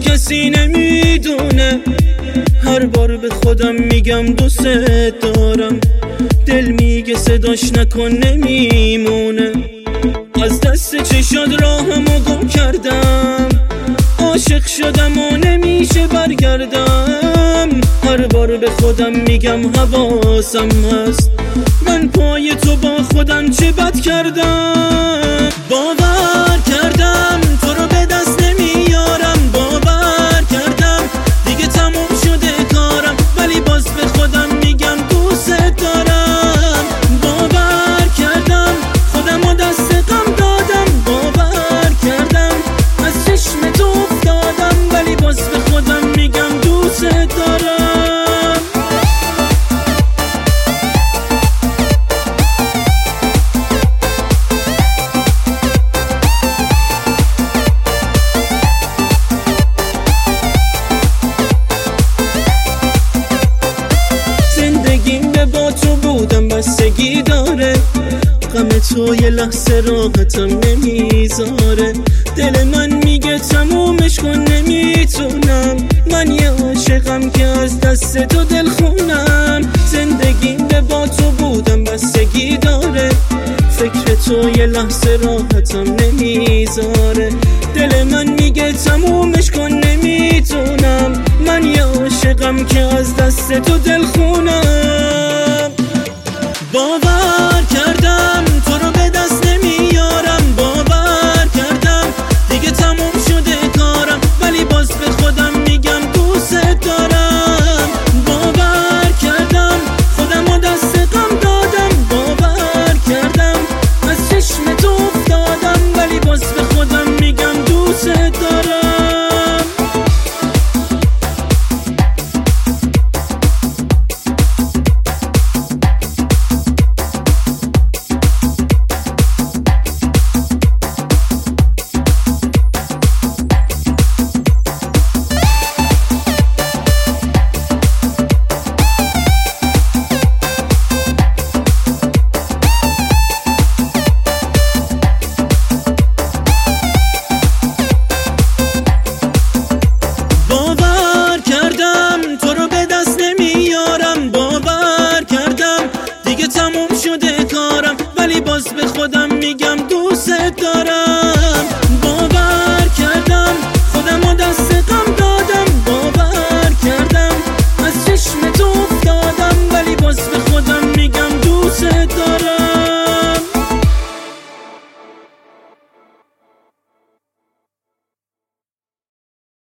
کسی نمیدونه. هر بار به خودم میگم دوست دارم، دل میگه صداش نکن نمیمونه. از دست چشاد راهمو گم کردم، عاشق شدم و نمیشه برگردم. هر بار به خودم میگم حواسم هست، من پای تو با خودم چه بد کردم. باور کردم تو رو به دست نمیارم، باور کردم دیگه تموم شده کارم، ولی باز به خودم میگم دوست دارم. باور کردم خودم رو دست غم دادم، باور کردم از چشم تو افتادم، ولی باز به خودم میگم دوست دارم. با تو بودم بستگی داره، غم تو یه لحظه راحتم نمیذاره. دل من میگه تمومش کن نمیتونم، من یه عاشقم که از دست تو دل خونم. زندگیم به با تو بودم بستگی داره، فکر تو یه لحظه راحتم نمیذاره. دل من میگه تمومش کن نمیتونم، من یه عاشقم که از دست تو دل خونم.